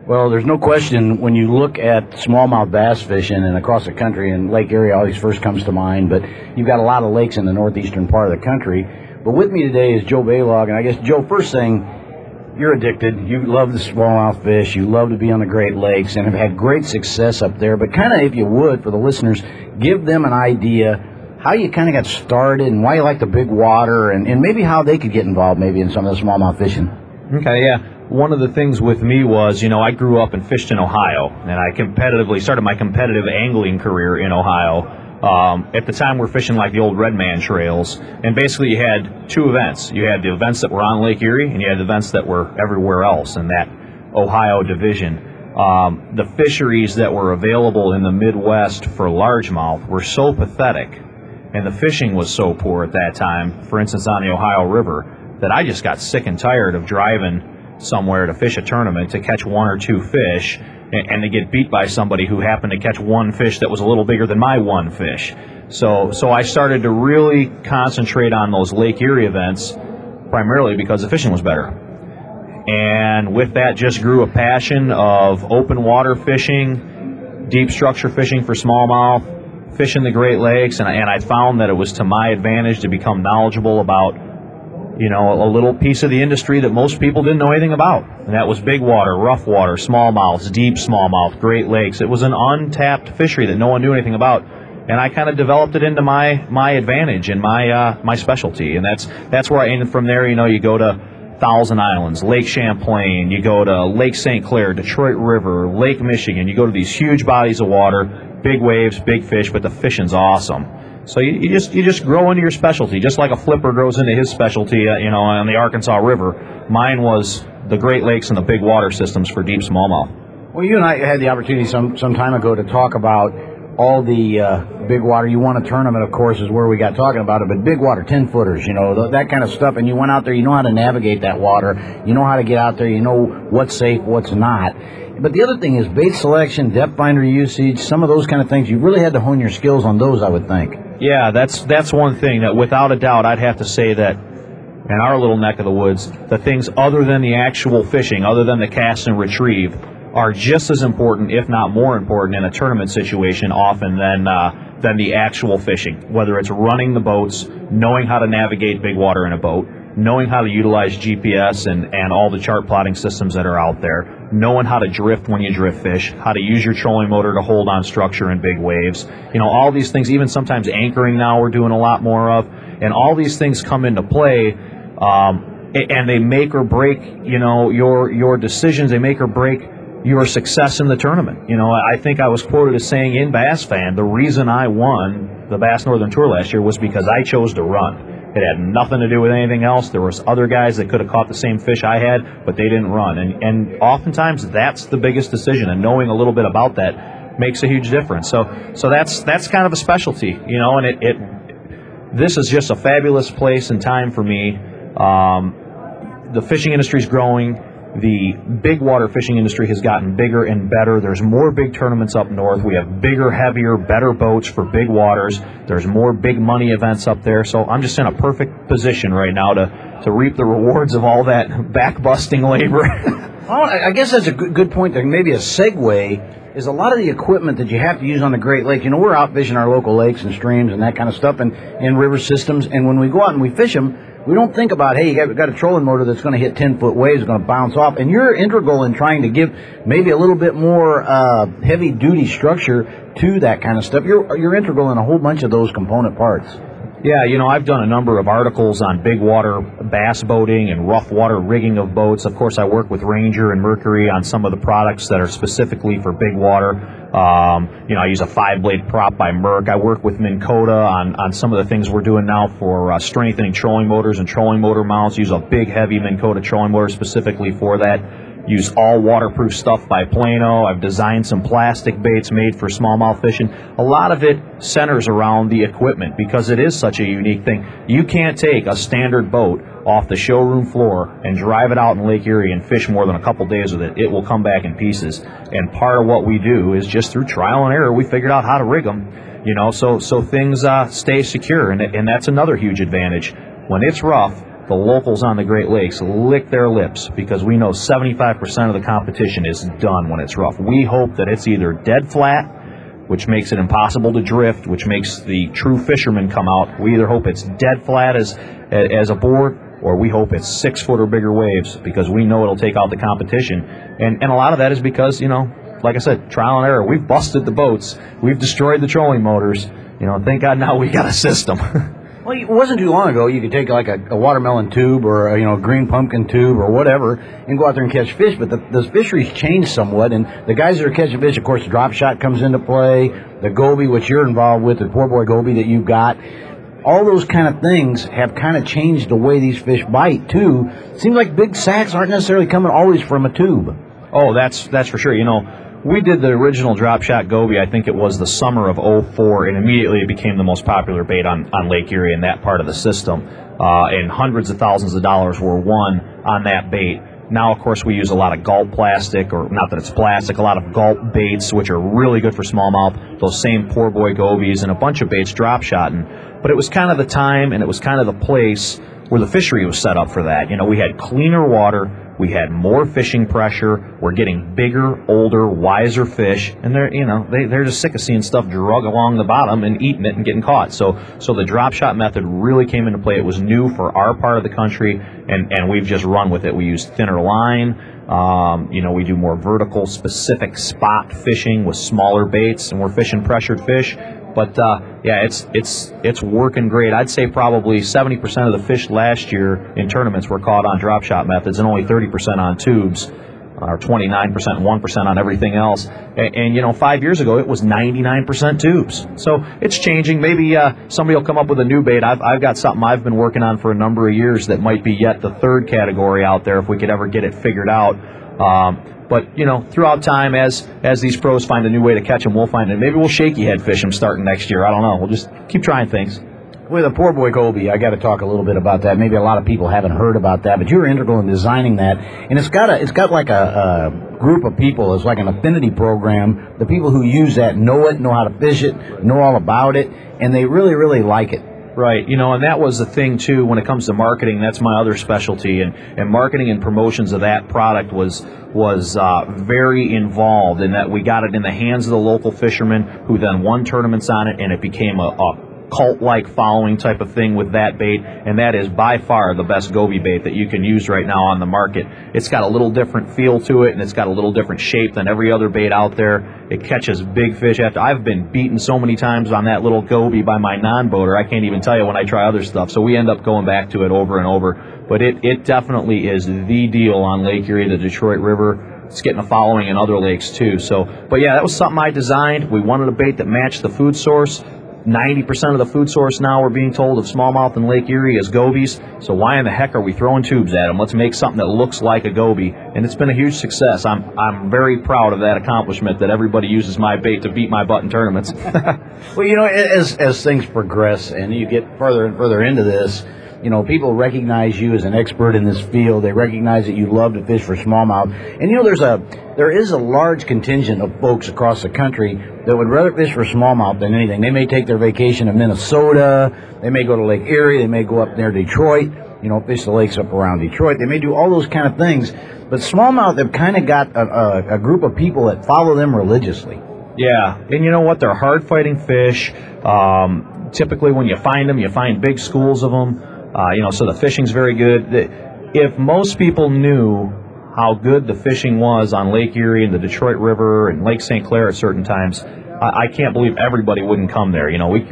Well, there's no question when you look at smallmouth bass fishing and across the country, and Lake Erie always first comes to mind, but you've got a lot of lakes in the northeastern part of the country. But with me today is Joe Balog, and I guess, Joe, first thing, you're addicted. You love the smallmouth fish. You love to be on the Great Lakes and have had great success up there. But kind of, if you would, for the listeners, give them an idea how you kind of got started and why you like the big water and maybe how they could get involved maybe in some of the smallmouth fishing. Okay, yeah. One of the things with me was, I grew up and fished in Ohio, and I competitively started my competitive angling career in Ohio. At the time, we're fishing like the old Red Man trails, and basically you had two events. You had the events that were on Lake Erie, and you had the events that were everywhere else in that Ohio division. The fisheries that were available in the Midwest for largemouth were so pathetic, and the fishing was so poor at that time, for instance on the Ohio River, that I just got sick and tired of driving somewhere to fish a tournament to catch one or two fish and to get beat by somebody who happened to catch one fish that was a little bigger than my one fish. So I started to really concentrate on those Lake Erie events primarily because the fishing was better. And with that just grew a passion of open water fishing, deep structure fishing for smallmouth, fishing the Great Lakes, and I found that it was to my advantage to become knowledgeable about, a little piece of the industry that most people didn't know anything about. And that was big water, rough water, smallmouths, deep smallmouth, Great Lakes. It was an untapped fishery that no one knew anything about. And I kind of developed it into my advantage and my specialty. And that's where and from there, you go to Thousand Islands, Lake Champlain, you go to Lake St. Clair, Detroit River, Lake Michigan. You go to these huge bodies of water, big waves, big fish, but the fishing's awesome. So you just grow into your specialty, just like a flipper grows into his specialty, on the Arkansas River. Mine was the Great Lakes and the big water systems for deep smallmouth. Well, you and I had the opportunity some time ago to talk about all the big water. You won a tournament, of course, is where we got talking about it, but big water, 10-footers, that kind of stuff. And you went out there, you know how to navigate that water. You know how to get out there. You know what's safe, what's not. But the other thing is bait selection, depth finder usage, some of those kind of things. You really had to hone your skills on those, I would think. Yeah, that's one thing that without a doubt I'd have to say that in our little neck of the woods, the things other than the actual fishing, other than the cast and retrieve, are just as important, if not more important, in a tournament situation often than the actual fishing. Whether it's running the boats, knowing how to navigate big water in a boat, knowing how to utilize GPS and all the chart plotting systems that are out there, knowing how to drift when you drift fish, how to use your trolling motor to hold on structure in big waves, all these things, even sometimes anchoring now we're doing a lot more of, and all these things come into play, and they make or break, your decisions, they make or break your success in the tournament. I think I was quoted as saying in Bass Fan, the reason I won the Bass Northern Tour last year was because I chose to run. It had nothing to do with anything else. There was other guys that could have caught the same fish I had, but they didn't run. And oftentimes that's the biggest decision, and knowing a little bit about that makes a huge difference. So that's kind of a specialty, and this is just a fabulous place and time for me. The fishing industry is growing. The big water fishing industry has gotten bigger and better. There's more big tournaments up north. We have bigger, heavier, better boats for big waters. There's more big money events up there. So I'm just in a perfect position right now to reap the rewards of all that back-busting labor. Well, I guess that's a good point there. Maybe a segue is a lot of the equipment that you have to use on the Great Lakes. We're out fishing our local lakes and streams and that kind of stuff and river systems. And when we go out and we fish them, we don't think about, hey, you got a trolling motor that's going to hit 10-foot waves, going to bounce off. And you're integral in trying to give maybe a little bit more heavy-duty structure to that kind of stuff. You're integral in a whole bunch of those component parts. Yeah, I've done a number of articles on big water bass boating and rough water rigging of boats. Of course, I work with Ranger and Mercury on some of the products that are specifically for big water. I use a 5-blade prop by Merc. I work with Minn Kota on some of the things we're doing now for strengthening trolling motors and trolling motor mounts. Use a big, heavy Minn Kota trolling motor specifically for that. Use all waterproof stuff by Plano. I've designed some plastic baits made for smallmouth fishing. A lot of it centers around the equipment because it is such a unique thing. You can't take a standard boat off the showroom floor and drive it out in Lake Erie and fish more than a couple days with it. It will come back in pieces. And part of what we do is just through trial and error, we figured out how to rig them, so things stay secure. And that's another huge advantage. When it's rough, the locals on the Great Lakes lick their lips because we know 75% of the competition is done when it's rough. We hope that it's either dead flat, which makes it impossible to drift, which makes the true fishermen come out. We either hope it's dead flat as a board, or we hope it's 6 foot or bigger waves because we know it'll take out the competition. And a lot of that is because, like I said, trial and error. We've busted the boats. We've destroyed the trolling motors. Thank God now we got a system. Well, it wasn't too long ago you could take like a watermelon tube or a green pumpkin tube or whatever and go out there and catch fish, but the fisheries changed somewhat, and the guys that are catching fish, of course, the drop shot comes into play, the goby, which you're involved with, the poor boy goby that you've got. All those kind of things have kind of changed the way these fish bite, too. Seems like big sacks aren't necessarily coming always from a tube. Oh, that's for sure. We did the original drop shot goby, I think it was the summer of '04, and immediately it became the most popular bait on Lake Erie in that part of the system. And hundreds of thousands of dollars were won on that bait. Now, of course, we use a lot of gulp plastic, or not that it's plastic, a lot of gulp baits, which are really good for smallmouth, those same poor boy gobies, and a bunch of baits drop shotting. But it was kind of the time, and it was kind of the place where the fishery was set up for that. We had cleaner water, we had more fishing pressure, we're getting bigger, older, wiser fish, and they're just sick of seeing stuff drug along the bottom and eating it and getting caught. So the drop shot method really came into play. It was new for our part of the country, and we've just run with it. We use thinner line. We do more vertical, specific spot fishing with smaller baits, and we're fishing pressured fish. But it's working great. I'd say probably 70% of the fish last year in tournaments were caught on drop shot methods, and only 30% on tubes, or 29% and 1% on everything else. And 5 years ago it was 99% tubes. So it's changing. Maybe somebody will come up with a new bait. I've got something I've been working on for a number of years that might be yet the third category out there if we could ever get it figured out. But throughout time, as these pros find a new way to catch them, we'll find it. Maybe we'll shaky head fish them starting next year. I don't know. We'll just keep trying things. With a poor boy goby, I got to talk a little bit about that. Maybe a lot of people haven't heard about that, but you were integral in designing that, and it's got like a group of people. It's like an affinity program. The people who use that know it, know how to fish it, know all about it, and they really, really like it. Right, and that was the thing, too, when it comes to marketing. That's my other specialty, and marketing and promotions of that product was very involved in that we got it in the hands of the local fishermen who then won tournaments on it, and it became a cult-like following type of thing with that bait, and that is by far the best goby bait that you can use right now on the market. It's got a little different feel to it, and it's got a little different shape than every other bait out there. It catches big fish. I've been beaten so many times on that little goby by my non-boater, I can't even tell you when I try other stuff, so we end up going back to it over and over. But it definitely is the deal on Lake Erie, the Detroit River. It's getting a following in other lakes, too. But yeah, that was something I designed. We wanted a bait that matched the food source. 90% of the food source now, we're being told, of smallmouth in Lake Erie is gobies. So why in the heck are we throwing tubes at them? Let's make something that looks like a goby. And it's been a huge success. I'm very proud of that accomplishment, that everybody uses my bait to beat my butt in tournaments. Well, as things progress and you get further and further into this, people recognize you as an expert in this field. They recognize that you love to fish for smallmouth. And there is a large contingent of folks across the country that would rather fish for smallmouth than anything. They may take their vacation in Minnesota. They may go to Lake Erie. They may go up near Detroit, fish the lakes up around Detroit. They may do all those kind of things. But smallmouth have kind of got a group of people that follow them religiously. Yeah, and you know what? They're hard-fighting fish. Typically when you find them, you find big schools of them. So the fishing's very good. If most people knew how good the fishing was on Lake Erie and the Detroit River and Lake St. Clair at certain times, I can't believe everybody wouldn't come there.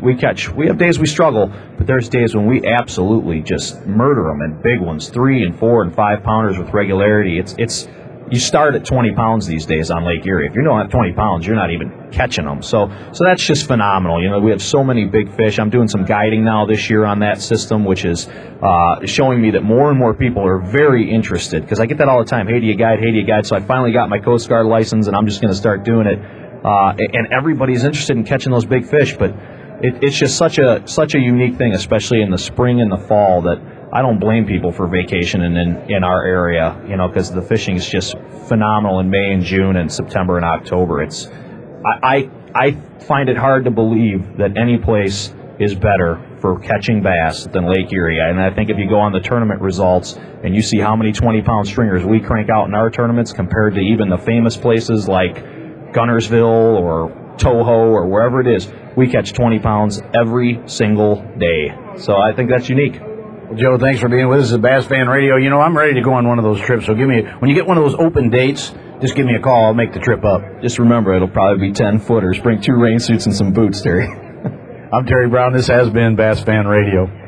We have days we struggle, but there's days when we absolutely just murder them, and big ones, 3 and 4 and 5 pounders with regularity. You start at 20 pounds these days on Lake Erie. If you don't have 20 pounds, you're not even catching them. So that's just phenomenal. We have so many big fish. I'm doing some guiding now this year on that system, which is showing me that more and more people are very interested, because I get that all the time. Hey, do you guide? Hey, do you guide? So I finally got my Coast Guard license, and I'm just going to start doing it. And everybody's interested in catching those big fish, but it's just such a unique thing, especially in the spring and the fall, that I don't blame people for vacationing in our area, because the fishing is just phenomenal in May and June and September and October. I find it hard to believe that any place is better for catching bass than Lake Erie. And I think if you go on the tournament results and you see how many 20-pound stringers we crank out in our tournaments compared to even the famous places like Gunnersville or Toho or wherever it is, we catch 20 pounds every single day. So I think that's unique. Well, Joe, thanks for being with us at Bass Fan Radio. You know, I'm ready to go on one of those trips, so when you get one of those open dates, just give me a call. I'll make the trip up. Just remember, it'll probably be 10-footers. Bring 2 rain suits and some boots, Terry. I'm Terry Brown. This has been Bass Fan Radio.